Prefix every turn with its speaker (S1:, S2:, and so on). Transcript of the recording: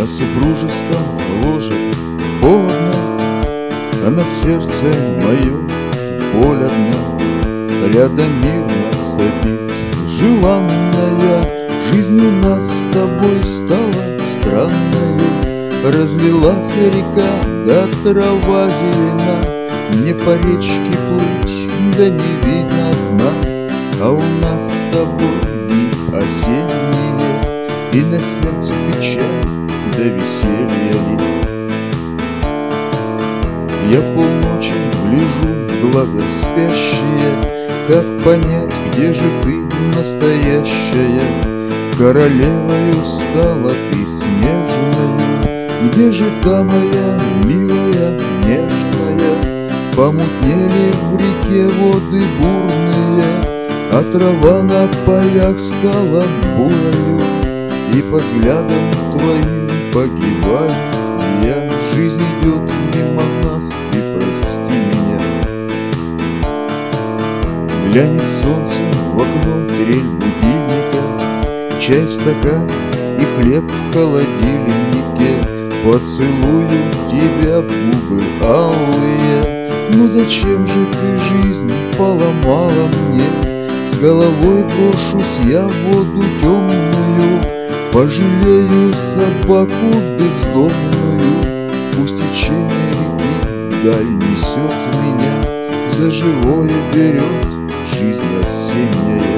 S1: На супружеском ложе холодно, а на сердце мое боль одна. Рядом мирно сопит желанная, жизнь у нас с тобой стала странною. Разлилась река, да трава зелена, мне по речке плыть, да не видно дна. А у нас с тобой дни осенние, и на сердце печаль, да веселье ли. Я полночи гляжу в глаза спящие, как понять, где же ты настоящая? Королевою стала ты снежною, где же та моя милая, нежная? Помутнели в реке воды бурные, а трава на полях стала бурою, и по взглядам твоим погибаю я. Жизнь идет мимо нас, ты прости меня. Глянет солнце в окно, трель будильника, чай в стакане и хлеб в холодильнике. Поцелую тебя в губы алые. Ну зачем же ты жизнь поломала мне? С головой брошусь я в воду темную, пожалею собаку бездомную. Пусть течение реки вдаль несет меня, за живое берет жизнь осенняя.